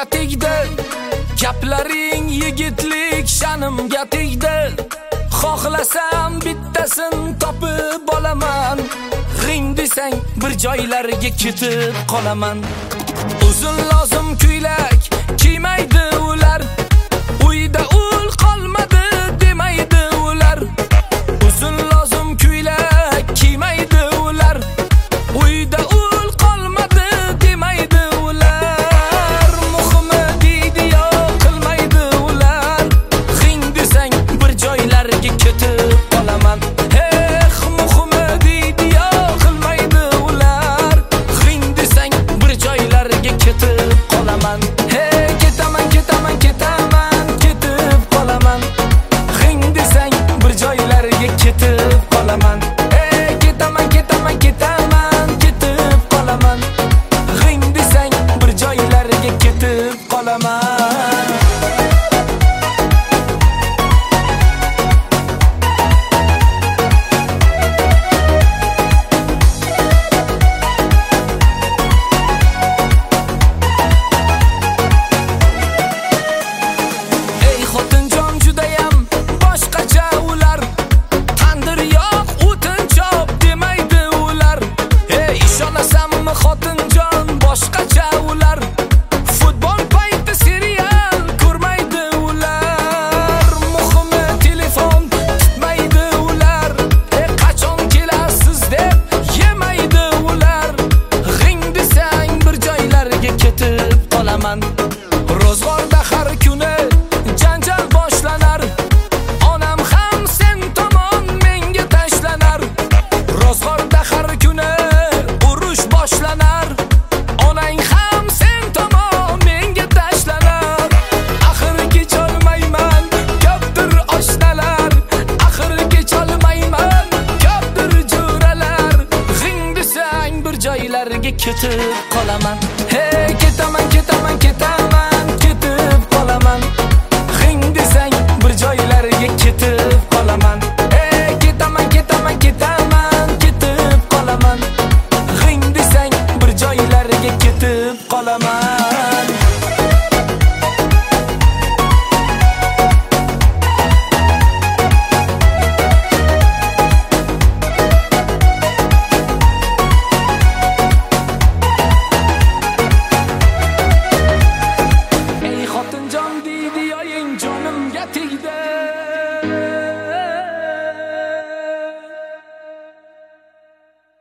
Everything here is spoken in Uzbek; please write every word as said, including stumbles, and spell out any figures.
jonimga tegdi, gaplaring yigitlik sha'nimga tegdi. Xohlasam bittasin topib olaman, g'ing desang bir joylarga ketib qolaman. Uzun lozim kuylak kiymaydi ular, uyda ul qolmadi demaydi ular. Uzun lozim kuylak kiymaydi ular, uyda ul qolmadi demaydi ular. Muhimi deydi yo qilmaydi ular, g'ing desang bir joylarga ketib qolaman. Eh, muhimi deydi yo qilmaydi ular, g'ing desang bir joylarga ketib qolaman. Hey, ketaman ketaman ketaman ketib qolaman, g'ing desang bir joylarga ketib qolaman. Hey, ketaman ketaman ketaman ketib qolaman, g'ing desang bir joylarga ketib qolaman. Ey xotinjon judayam boshqacha ular, tandir yoq o'tin chop demaydi ular. Ey ishonasanmi xotinjon boshqacha ular, futbol payti serial ko'rmaydi ular. Muhimi telefon tutmaydi ular, ey qachon kelasiz deb yemaydi ular. G'ing desang bir joylarga ketib qolaman. Ro'zg'orda har kuni janjal boshlanar, onam ham sen tomon menga tashlanar. Ro'zg'orda har kuni urush boshlanar, onang ham sen tomon menga tashlanar. Axir kecholmayman ko'pdir oshnalar, axir kecholmayman ko'pdir jo'ralar. G'ing desang bir joylarga ketib qolaman. Hey, ketaman ketaman ketaman ketib qolaman, g'ing desang bir joylarga ketib qolaman. Hey, ketaman ketaman ketaman ketib qolaman, g'ing desang bir joylarga ketib qolaman. Ey xotinjon deydi yoying jonimga tegdi,